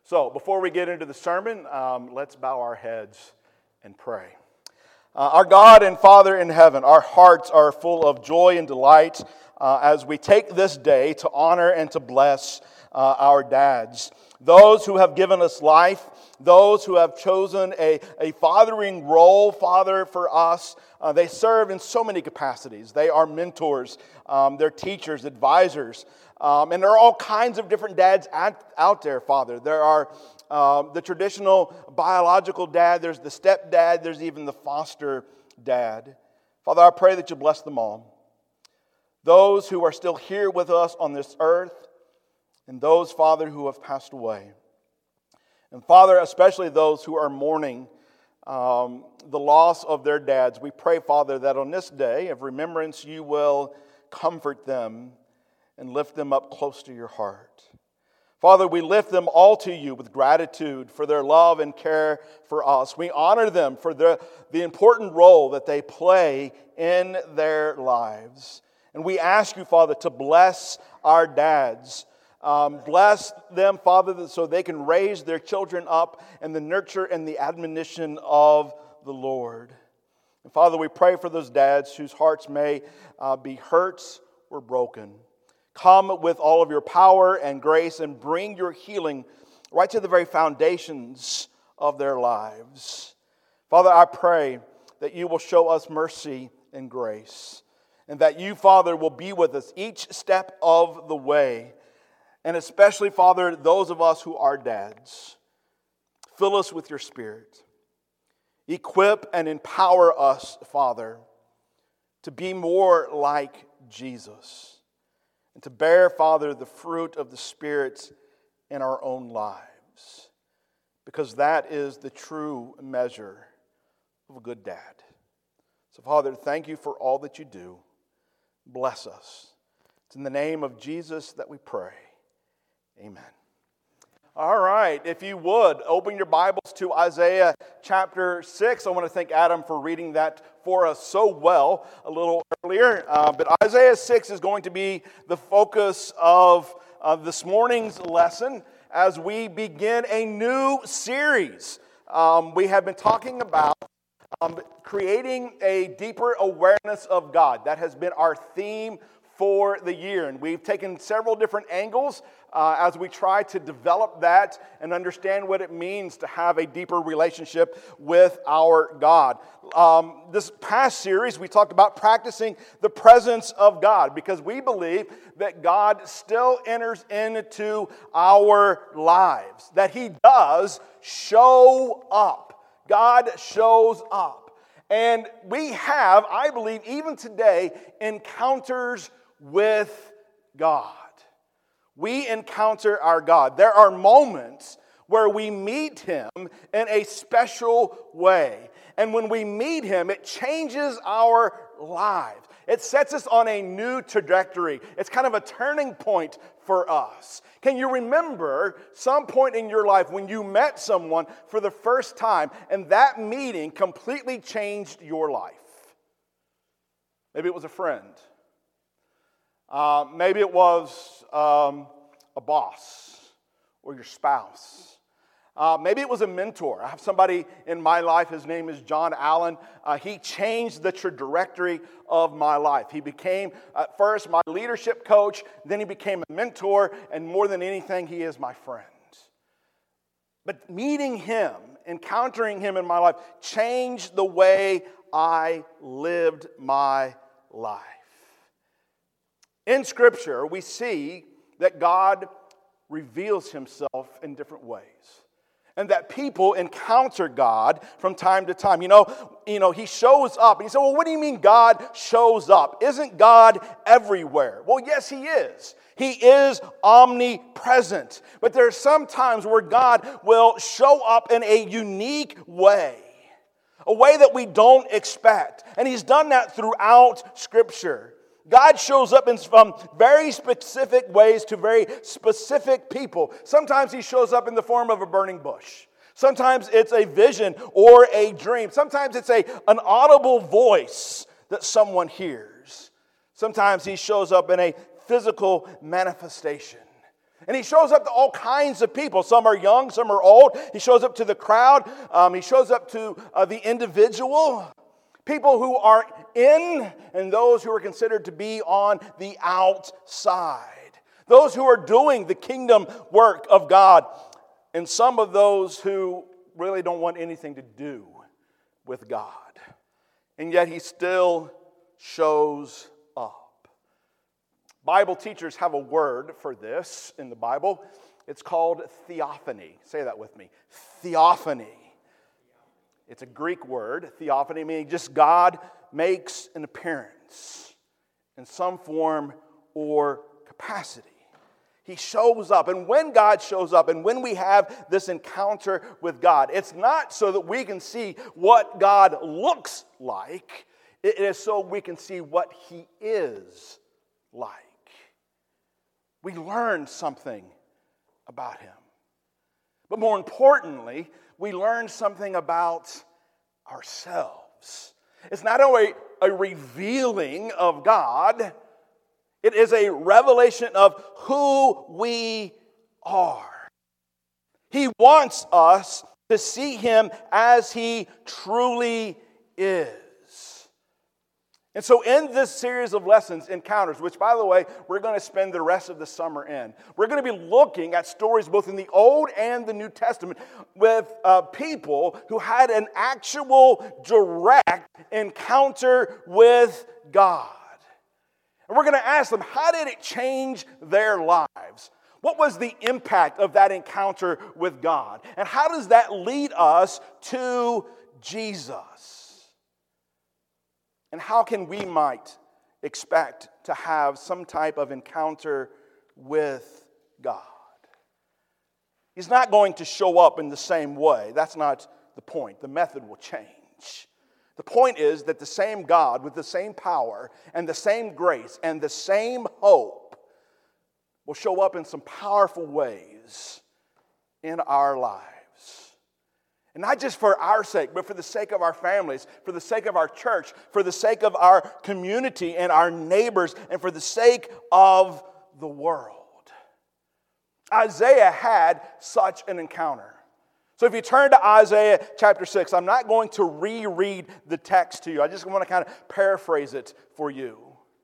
So, before we get into the sermon, let's bow our heads and pray. Our God and Father in heaven, our hearts are full of joy and delight as we take this day to honor and to bless our dads. Those who have given us life, those who have chosen a fathering role, Father, for us. They serve in so many capacities. They are mentors, they're teachers, advisors. And there are all kinds of different dads out there, Father. There are the traditional biological dad, there's the stepdad, there's even the foster dad. Father, I pray that you bless them all. Those who are still here with us on this earth, and those, Father, who have passed away. And Father, especially those who are mourning the loss of their dads, we pray, Father, that on this day of remembrance you will comfort them and lift them up close to your heart. Father, we lift them all to you with gratitude for their love and care for us. We honor them for the important role that they play in their lives. And we ask you, Father, to bless our dads. Bless them, Father, so they can raise their children up in the nurture and the admonition of the Lord. And Father, we pray for those dads whose hearts may be hurt or broken. Come with all of your power and grace and bring your healing right to the very foundations of their lives. Father, I pray that you will show us mercy and grace, and that you, Father, will be with us each step of the way. And especially, Father, those of us who are dads, fill us with your Spirit. Equip and empower us, Father, to be more like Jesus. And to bear, Father, the fruit of the Spirit in our own lives. Because that is the true measure of a good dad. So, Father, thank you for all that you do. Bless us. It's in the name of Jesus that we pray. Amen. All right, if you would, open your Bibles to Isaiah chapter 6. I want to thank Adam for reading that for us so well a little earlier. But Isaiah 6 is going to be the focus of this morning's lesson as we begin a new series. We have been talking about creating a deeper awareness of God. That has been our theme for the year. And we've taken several different angles as we try to develop that and understand what it means to have a deeper relationship with our God. This past series, we talked about practicing the presence of God because we believe that God still enters into our lives, that He does show up. God shows up. And we have, I believe, even today, encounters with God. We encounter our God. There are moments where we meet Him in a special way. And when we meet Him, it changes our lives. It sets us on a new trajectory. It's kind of a turning point for us. Can you remember some point in your life when you met someone for the first time and that meeting completely changed your life? Maybe it was a friend. Maybe it was a boss or your spouse. Maybe it was a mentor. I have somebody in my life, his name is John Allen. He changed the trajectory of my life. He became, at first, my leadership coach, then he became a mentor, and more than anything, he is my friend. But meeting him, encountering him in my life, changed the way I lived my life. In Scripture, we see that God reveals Himself in different ways. And that people encounter God from time to time. You know, He shows up. And you say, well, what do you mean God shows up? Isn't God everywhere? Well, yes, He is. He is omnipresent. But there are some times where God will show up in a unique way. A way that we don't expect. And He's done that throughout Scripture. God shows up in some very specific ways to very specific people. Sometimes He shows up in the form of a burning bush. Sometimes it's a vision or a dream. Sometimes it's an audible voice that someone hears. Sometimes He shows up in a physical manifestation. And he shows up to all kinds of people. Some are young, some are old. He shows up to the crowd. He shows up to the individual. People who are in and those who are considered to be on the outside. Those who are doing the kingdom work of God. And some of those who really don't want anything to do with God. And yet he still shows up. Bible teachers have a word for this in the Bible. It's called theophany. Say that with me. Theophany. It's a Greek word, theophany, meaning just God makes an appearance in some form or capacity. He shows up. And when God shows up and when we have this encounter with God, it's not so that we can see what God looks like. It is so we can see what He is like. We learn something about Him. But more importantly, we learn something about ourselves. It's not only a revealing of God, it is a revelation of who we are. He wants us to see Him as He truly is. And so in this series of lessons, Encounters, which by the way, we're going to spend the rest of the summer in, we're going to be looking at stories both in the Old and the New Testament with people who had an actual direct encounter with God. And we're going to ask them, how did it change their lives? What was the impact of that encounter with God? And how does that lead us to Jesus? And how can we might expect to have some type of encounter with God? He's not going to show up in the same way. That's not the point. The method will change. The point is that the same God with the same power and the same grace and the same hope will show up in some powerful ways in our lives. And not just for our sake, but for the sake of our families, for the sake of our church, for the sake of our community and our neighbors, and for the sake of the world. Isaiah had such an encounter. So if you turn to Isaiah chapter 6, I'm not going to reread the text to you. I just want to kind of paraphrase it for you.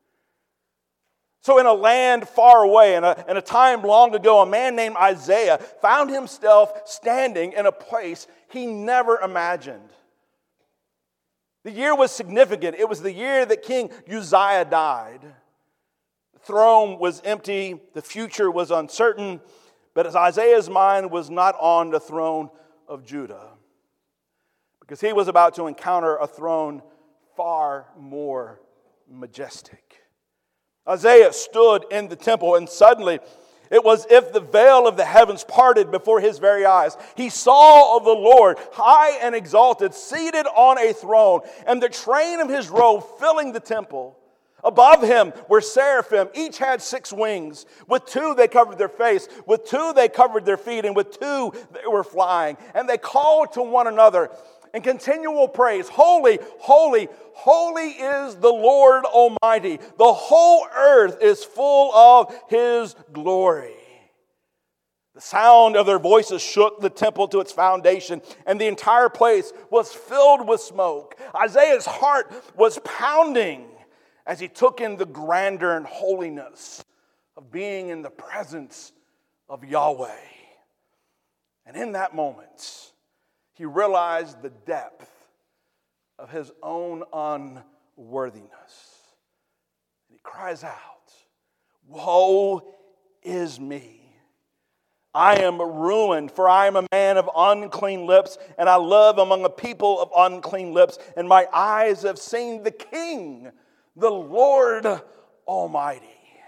So in a land far away, in a time long ago, a man named Isaiah found himself standing in a place he never imagined. The year was significant. It was the year that King Uzziah died. The throne was empty. The future was uncertain. But Isaiah's mind was not on the throne of Judah, because he was about to encounter a throne far more majestic. Isaiah stood in the temple, and suddenly it was as if the veil of the heavens parted before his very eyes. He saw the Lord, high and exalted, seated on a throne, and the train of his robe filling the temple. Above him were seraphim. Each had 6 wings. With 2 they covered their face. With 2 they covered their feet. And with 2 they were flying. And they called to one another in continual praise, Holy, holy, holy is the Lord Almighty. The whole earth is full of His glory. The sound of their voices shook the temple to its foundation, and the entire place was filled with smoke. Isaiah's heart was pounding as he took in the grandeur and holiness of being in the presence of Yahweh. And in that moment, he realized the depth of his own unworthiness. And he cries out, Woe is me! I am ruined, for I am a man of unclean lips, and I live among a people of unclean lips, and my eyes have seen the King, the Lord Almighty.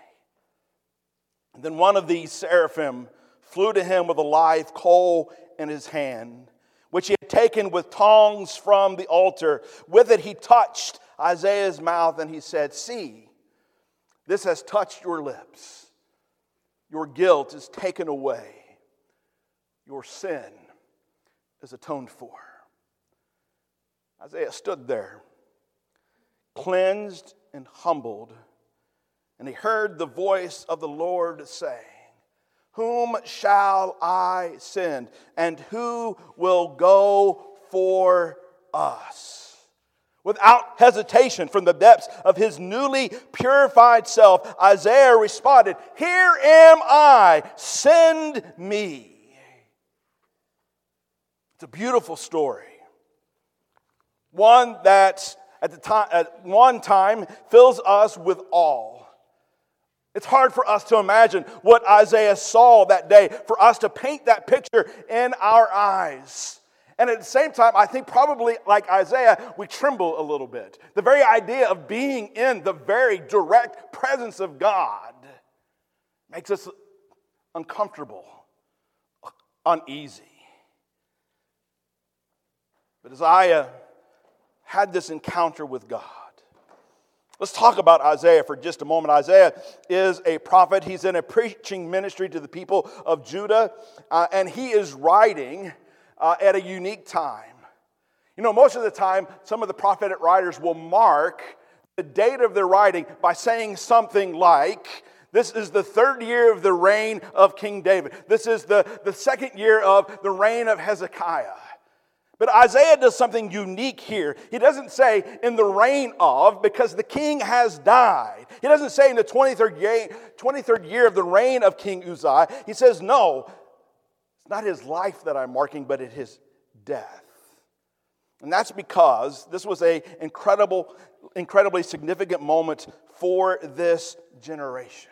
And then one of these seraphim flew to him with a live coal in his hand, which he had taken with tongs from the altar. With it he touched Isaiah's mouth, and he said, See, this has touched your lips. Your guilt is taken away. Your sin is atoned for. Isaiah stood there, cleansed and humbled, and he heard the voice of the Lord saying, Whom shall I send? And who will go for us? Without hesitation, from the depths of his newly purified self, Isaiah responded, "Here am I, send me." It's a beautiful story. One that at one time fills us with awe. It's hard for us to imagine what Isaiah saw that day, for us to paint that picture in our eyes. And at the same time, I think probably like Isaiah, we tremble a little bit. The very idea of being in the very direct presence of God makes us uncomfortable, uneasy. But Isaiah had this encounter with God. Let's talk about Isaiah for just a moment. Isaiah is a prophet. He's in a preaching ministry to the people of Judah, and he is writing at a unique time. You know, most of the time, some of the prophetic writers will mark the date of their writing by saying something like, this is the 3rd year of the reign of King David. This is the 2nd year of the reign of Hezekiah. But Isaiah does something unique here. He doesn't say in the reign of, because the king has died. He doesn't say in the 23rd year of the reign of King Uzziah. He says, no, it's not his life that I'm marking, but it's his death. And that's because this was an incredibly significant moment for this generation.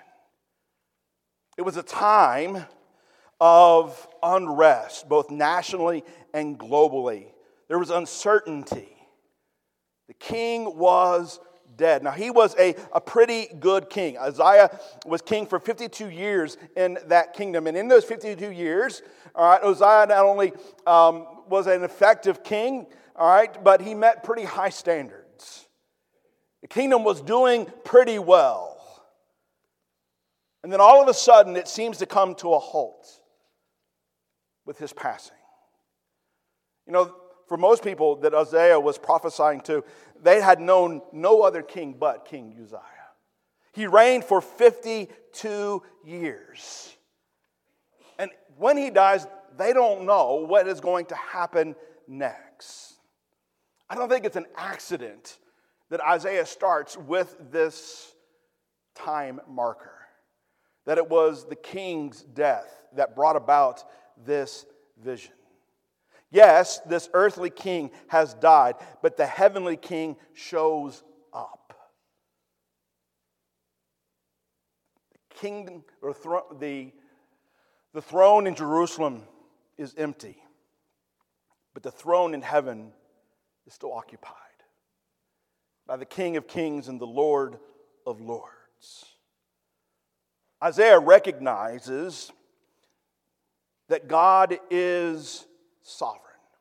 It was a time of unrest, both nationally and globally. There was uncertainty. The king was dead. Now, he was a pretty good king. Uzziah was king for 52 years in that kingdom. And in those 52 years, all right, Uzziah not only was an effective king, all right, but he met pretty high standards. The kingdom was doing pretty well. And then all of a sudden, it seems to come to a halt with his passing. You know, for most people that Isaiah was prophesying to, they had known no other king but King Uzziah. He reigned for 52 years. And when he dies, they don't know what is going to happen next. I don't think it's an accident that Isaiah starts with this time marker. That it was the king's death that brought about this vision. Yes, this earthly king has died, but the heavenly king shows up. The kingdom, or the throne in Jerusalem is empty, but the throne in heaven is still occupied by the King of Kings and the Lord of Lords. Isaiah recognizes that God is sovereign.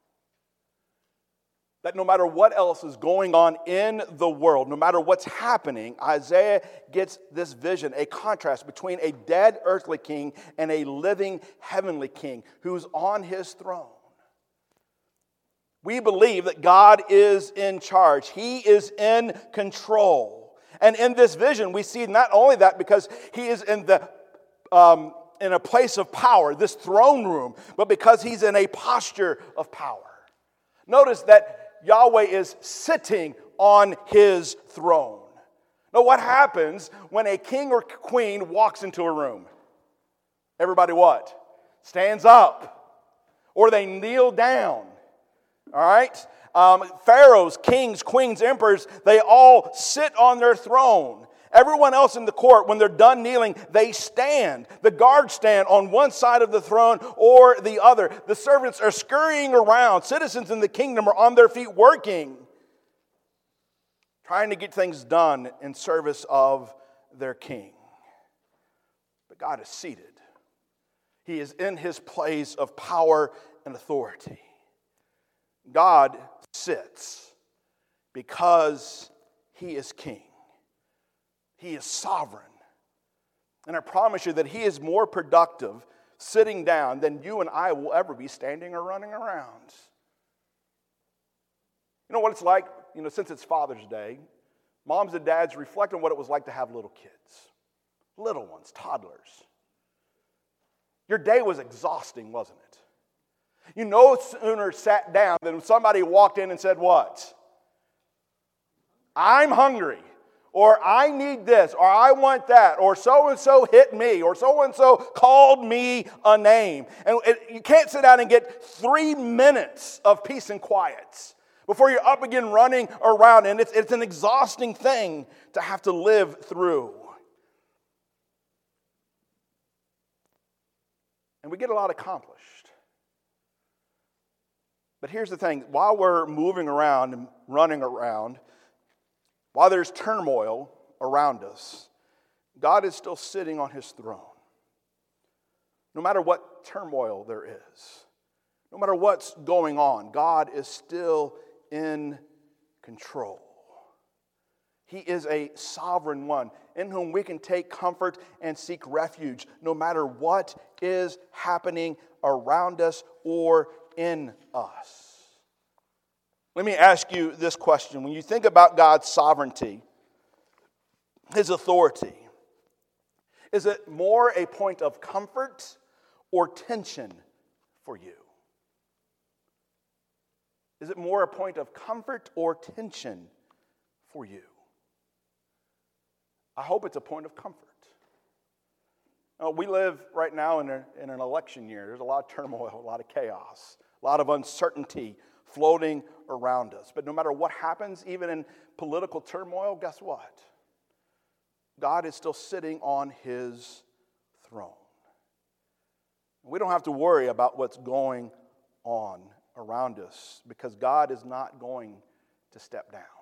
That no matter what else is going on in the world, no matter what's happening, Isaiah gets this vision, a contrast between a dead earthly king and a living heavenly king who's on his throne. We believe that God is in charge. He is in control. And in this vision, we see not only that because he is in a place of power, this throne room, but because he's in a posture of power. Notice that Yahweh is sitting on his throne. Now, what happens when a king or queen walks into a room? Everybody what? Stands up. Or they kneel down. All right? Pharaohs, kings, queens, emperors, they all sit on their throne. Everyone else in the court, when they're done kneeling, they stand. The guards stand on one side of the throne or the other. The servants are scurrying around. Citizens in the kingdom are on their feet working, trying to get things done in service of their king. But God is seated. He is in his place of power and authority. God sits because he is king. He is sovereign. And I promise you that he is more productive sitting down than you and I will ever be standing or running around. You know what it's like, since it's Father's Day, moms and dads reflect on what it was like to have little kids. Little ones, toddlers. Your day was exhausting, wasn't it? You no sooner sat down than somebody walked in and said, what? I'm hungry, or I need this, or I want that, or so-and-so hit me, or so-and-so called me a name. And you can't sit down and get 3 minutes of peace and quiet before you're up again running around. And it's an exhausting thing to have to live through. And we get a lot accomplished. But here's the thing. While we're moving around and running around, while there's turmoil around us, God is still sitting on His throne. No matter what turmoil there is, no matter what's going on, God is still in control. He is a sovereign one in whom we can take comfort and seek refuge no matter what is happening around us or in us. Let me ask you this question. When you think about God's sovereignty, His authority, is it more a point of comfort or tension for you? Is it more a point of comfort or tension for you? I hope it's a point of comfort. We live right now in an election year. There's a lot of turmoil, a lot of chaos, a lot of uncertainty floating around us. But no matter what happens, even in political turmoil, guess what? God is still sitting on His throne. We don't have to worry about what's going on around us because God is not going to step down.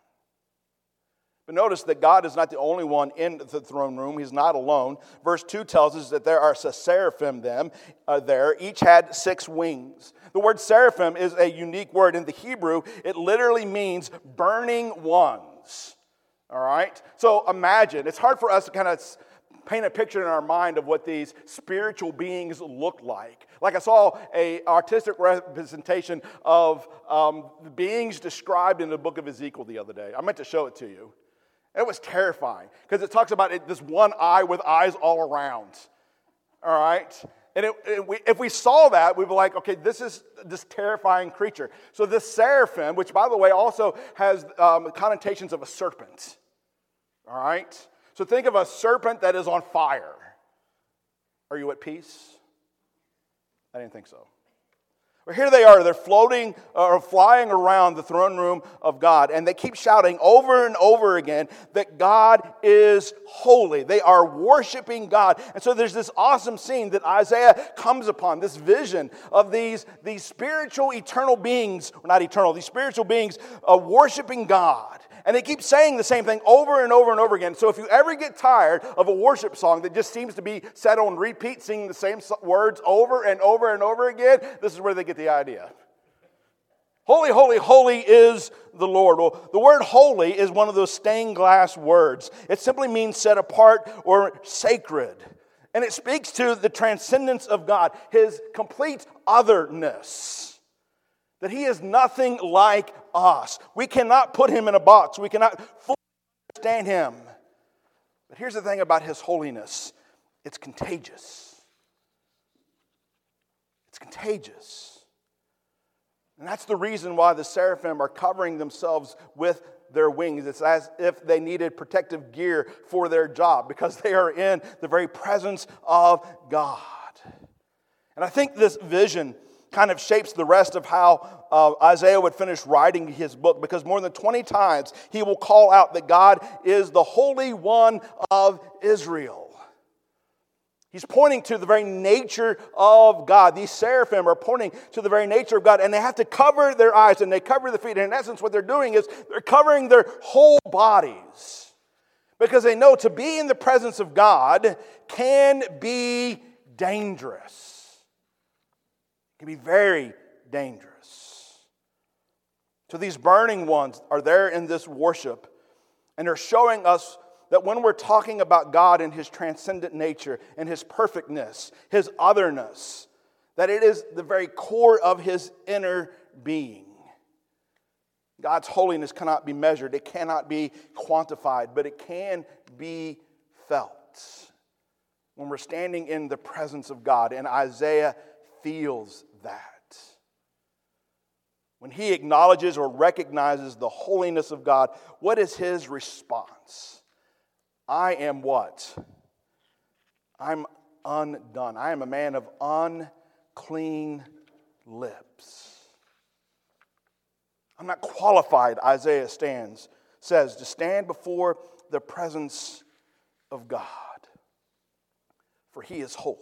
But notice that God is not the only one in the throne room. He's not alone. Verse 2 tells us that there are seraphim there. Each had 6 wings. The word seraphim is a unique word. In the Hebrew, it literally means burning ones. All right? So imagine. It's hard for us to kind of paint a picture in our mind of what these spiritual beings look like. Like I saw an artistic representation of the beings described in the book of Ezekiel the other day. I meant to show it to you. It was terrifying because it talks about this one eye with eyes all around. All right? And if we saw that, we'd be like, okay, this is this terrifying creature. So this seraphim, which by the way also has connotations of a serpent. All right? So think of a serpent that is on fire. Are you at peace? I didn't think so. Well, here they are. They're floating or flying around the throne room of God. And they keep shouting over and over again that God is holy. They are worshiping God. And so there's this awesome scene that Isaiah comes upon, this vision of these spiritual eternal beings, not eternal, these spiritual beings worshiping God. And they keep saying the same thing over and over and over again. So if you ever get tired of a worship song that just seems to be set on repeat, singing the same words over and over and over again, this is where they get the idea. Holy, holy, holy is the Lord. Well, the word holy is one of those stained glass words. It simply means set apart or sacred. And it speaks to the transcendence of God, His complete otherness. That He is nothing like us. We cannot put Him in a box. We cannot fully understand Him. But here's the thing about His holiness. It's contagious. It's contagious. And that's the reason why the seraphim are covering themselves with their wings. It's as if they needed protective gear for their job because they are in the very presence of God. And I think this vision kind of shapes the rest of how Isaiah would finish writing his book, because more than 20 times he will call out that God is the Holy One of Israel. He's pointing to the very nature of God. These seraphim are pointing to the very nature of God, and they have to cover their eyes and they cover their feet. And in essence, what they're doing is they're covering their whole bodies because they know to be in the presence of God can be dangerous. It can be very dangerous. So these burning ones are there in this worship, and they're showing us that when we're talking about God and His transcendent nature and His perfectness, His otherness, that it is the very core of His inner being. God's holiness cannot be measured. It cannot be quantified, but it can be felt. when we're standing in the presence of God, and Isaiah feels that. When he acknowledges or recognizes the holiness of God, what is his response? I am what? I'm undone. I am a man of unclean lips. I'm not qualified, Isaiah says, to stand before the presence of God, for he is holy.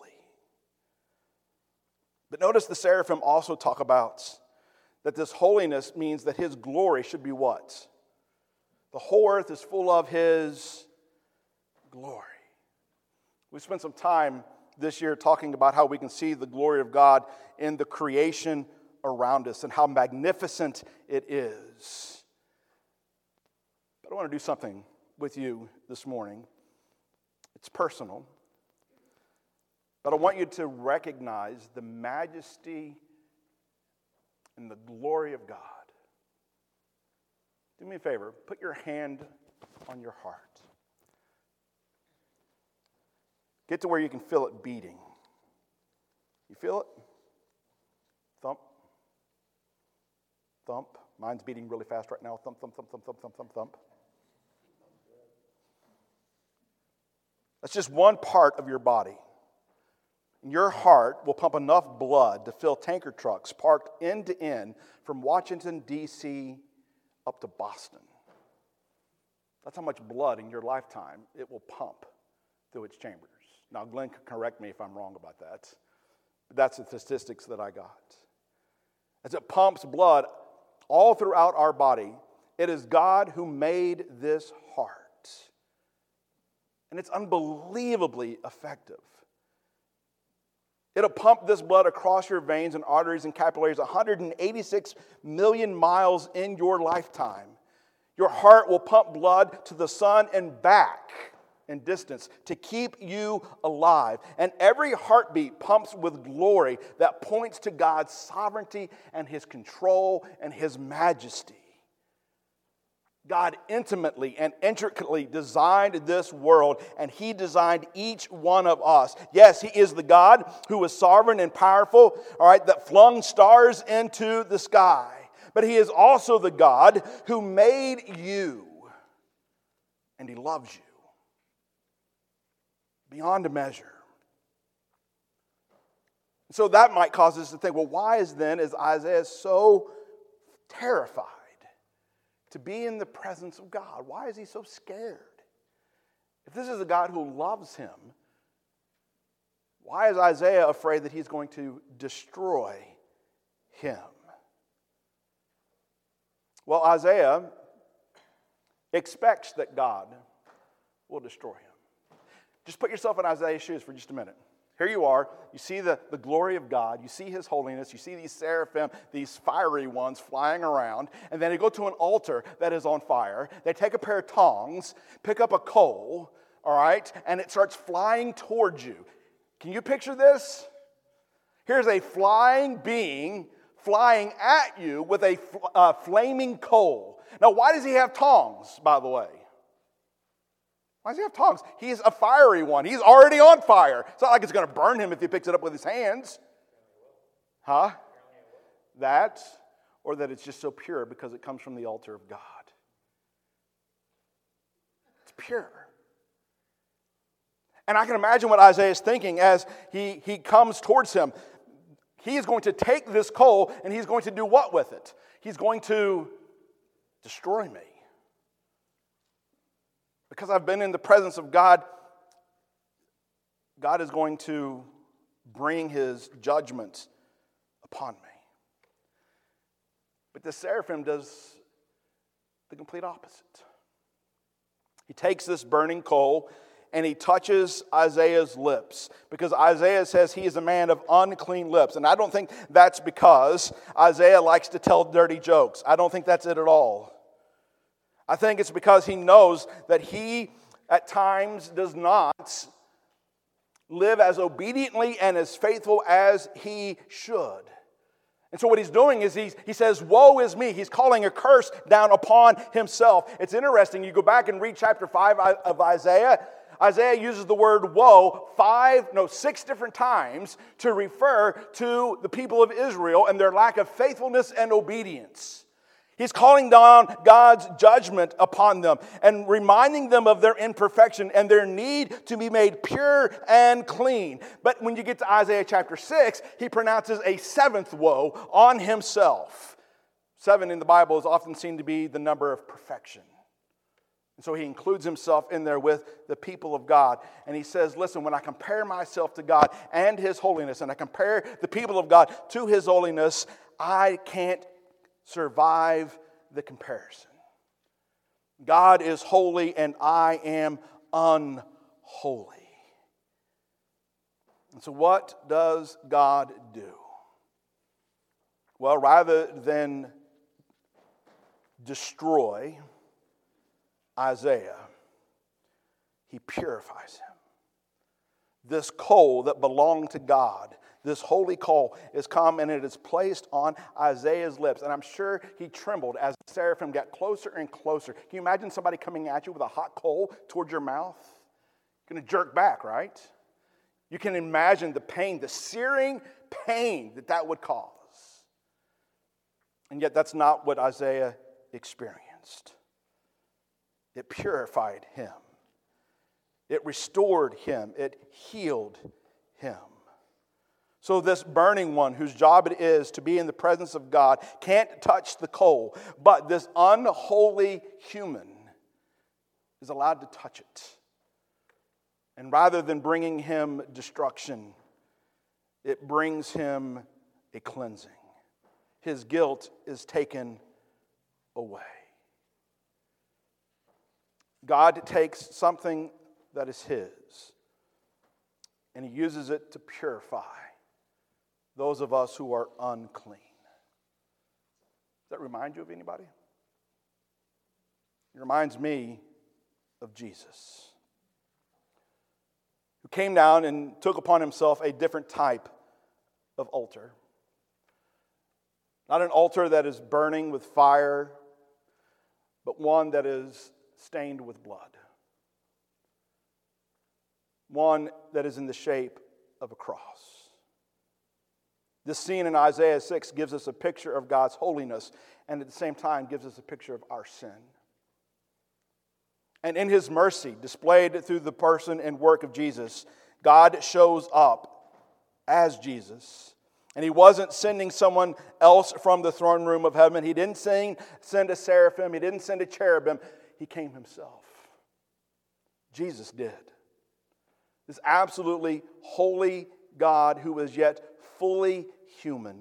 But notice the seraphim also talk about that this holiness means that his glory should be what? The whole earth is full of his glory. We spent some time this year talking about how we can see the glory of God in the creation around us and how magnificent it is. But I want to do something with you this morning. It's personal. But I want you to recognize the majesty and the glory of God. Do me a favor, put your hand on your heart. Get to where you can feel it beating. You feel it? Thump. Thump. Mine's beating really fast right now. Thump, thump, thump, thump, thump, thump, thump, thump. That's just one part of your body. Your heart will pump enough blood to fill tanker trucks parked end to end from Washington, D.C. up to Boston. That's how much blood in your lifetime it will pump through its chambers. Now, Glenn can correct me if I'm wrong about that, but that's the statistics that I got. As it pumps blood all throughout our body, it is God who made this heart. And it's unbelievably effective. It'll pump this blood across your veins and arteries and capillaries 186 million miles in your lifetime. Your heart will pump blood to the sun and back in distance to keep you alive. And every heartbeat pumps with glory that points to God's sovereignty and his control and his majesty. God intimately and intricately designed this world, and he designed each one of us. Yes, he is the God who is sovereign and powerful, all right, that flung stars into the sky. But he is also the God who made you, and he loves you beyond a measure. So that might cause us to think, well, why is Isaiah so terrified to be in the presence of God? Why is he so scared? If this is a God who loves him, why is Isaiah afraid that he's going to destroy him? Well, Isaiah expects that God will destroy him. Just put yourself in Isaiah's shoes for just a minute. Here you are, you see the glory of God, you see his holiness, you see these seraphim, these fiery ones flying around, and then they go to an altar that is on fire. They take a pair of tongs, pick up a coal, all right, and it starts flying towards you. Can you picture this? Here's a flying being flying at you with a flaming coal. Now, why does he have tongs, by the way? Why does he have tongs? He's a fiery one. He's already on fire. It's not like it's going to burn him if he picks it up with his hands. Huh? That, or that it's just so pure because it comes from the altar of God. It's pure. And I can imagine what Isaiah is thinking as he comes towards him. He is going to take this coal and he's going to do what with it? He's going to destroy me. Because I've been in the presence of God, God is going to bring his judgment upon me. But the seraphim does the complete opposite. He takes this burning coal and he touches Isaiah's lips, because Isaiah says he is a man of unclean lips. And I don't think that's because Isaiah likes to tell dirty jokes. I don't think that's it at all. I think it's because he knows that he, at times, does not live as obediently and as faithful as he should. And so what he's doing is he says, woe is me. He's calling a curse down upon himself. It's interesting. You go back and read chapter 5 of Isaiah. Isaiah uses the word woe 6 different times to refer to the people of Israel and their lack of faithfulness and obedience. He's calling down God's judgment upon them and reminding them of their imperfection and their need to be made pure and clean. But when you get to Isaiah chapter 6, he pronounces a 7th woe on himself. 7 in the Bible is often seen to be the number of perfection. And so he includes himself in there with the people of God. And he says, listen, when I compare myself to God and his holiness, and I compare the people of God to his holiness, I can't survive the comparison. God is holy and I am unholy. And so what does God do? Well, rather than destroy Isaiah, he purifies him. This coal that belonged to God, this holy coal, is come and it is placed on Isaiah's lips. And I'm sure he trembled as the seraphim got closer and closer. Can you imagine somebody coming at you with a hot coal towards your mouth? You're going to jerk back, right? You can imagine the pain, the searing pain that would cause. And yet that's not what Isaiah experienced. It purified him. It restored him. It healed him. So this burning one, whose job it is to be in the presence of God, can't touch the coal. But this unholy human is allowed to touch it. And rather than bringing him destruction, it brings him a cleansing. His guilt is taken away. God takes something that is his, and he uses it to purify those of us who are unclean. Does that remind you of anybody? It reminds me of Jesus, who came down and took upon himself a different type of altar. Not an altar that is burning with fire, but one that is stained with blood. One that is in the shape of a cross. This scene in Isaiah 6 gives us a picture of God's holiness and at the same time gives us a picture of our sin. And in his mercy, displayed through the person and work of Jesus, God shows up as Jesus. And he wasn't sending someone else from the throne room of heaven. He didn't send a seraphim. He didn't send a cherubim. He came himself. Jesus did. This absolutely holy God who was yet fully human.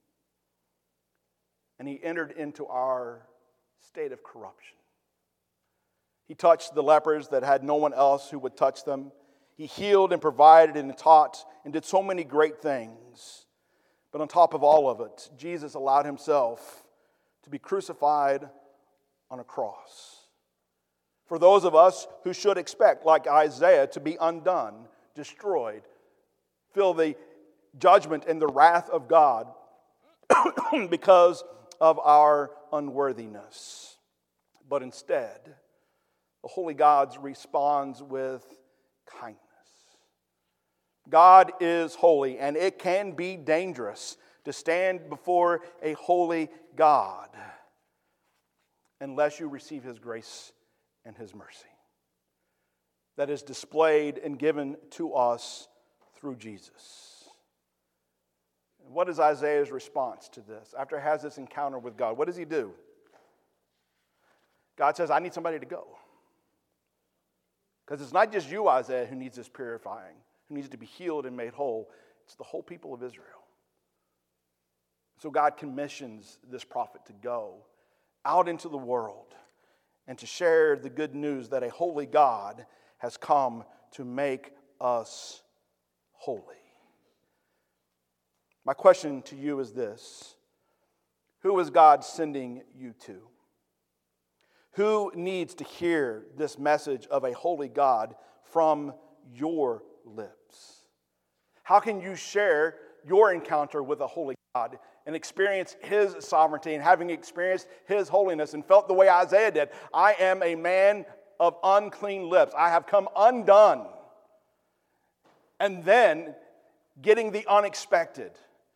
And he entered into our state of corruption. He touched the lepers that had no one else who would touch them. He healed and provided and taught and did so many great things. But on top of all of it, Jesus allowed himself to be crucified on a cross. For those of us who should expect, like Isaiah, to be undone, destroyed, feel the judgment and the wrath of God because of our unworthiness. But instead, the holy God responds with kindness. God is holy, and it can be dangerous to stand before a holy God unless you receive his grace and his mercy that is displayed and given to us through Jesus. What is Isaiah's response to this? After he has this encounter with God, what does he do? God says, I need somebody to go. Because it's not just you, Isaiah, who needs this purifying, who needs to be healed and made whole. It's the whole people of Israel. So God commissions this prophet to go out into the world and to share the good news that a holy God has come to make us holy. My question to you is this: who is God sending you to? Who needs to hear this message of a holy God from your lips? How can you share your encounter with a holy God and experience his sovereignty, and having experienced his holiness and felt the way Isaiah did? I am a man of unclean lips. I have come undone. And then getting the unexpected.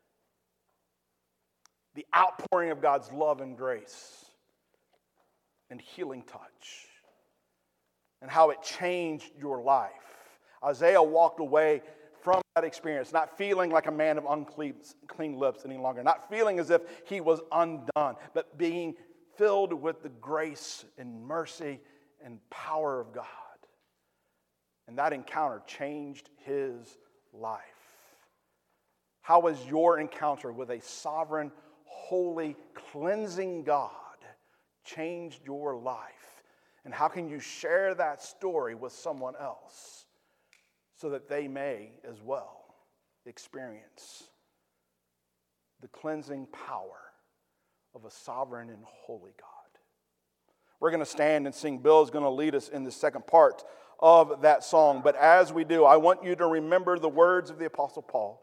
The outpouring of God's love and grace and healing touch. And how it changed your life. Isaiah walked away from that experience, not feeling like a man of unclean lips any longer, not feeling as if he was undone, but being filled with the grace and mercy and power of God. And that encounter changed his life. How was your encounter with a sovereign, holy, cleansing God changed your life? And how can you share that story with someone else so that they may as well experience the cleansing power of a sovereign and holy God? We're going to stand and sing. Bill's going to lead us in the second part of that song. But as we do, I want you to remember the words of the Apostle Paul.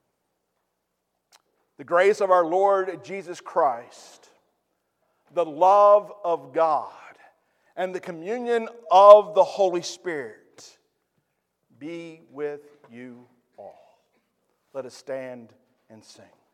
The grace of our Lord Jesus Christ, the love of God, and the communion of the Holy Spirit be with you all. Let us stand and sing.